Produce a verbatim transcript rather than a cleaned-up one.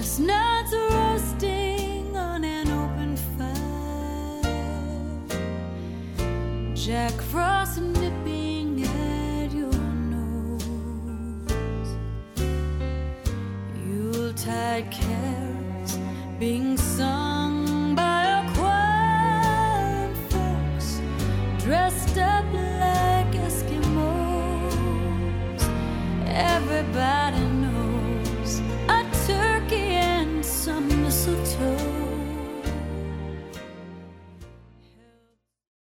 chestnuts roasting on an open fire, Jack Frost nipping at your nose, Yuletide carols being sung by a choir of folks dressed up like Eskimos. Everybody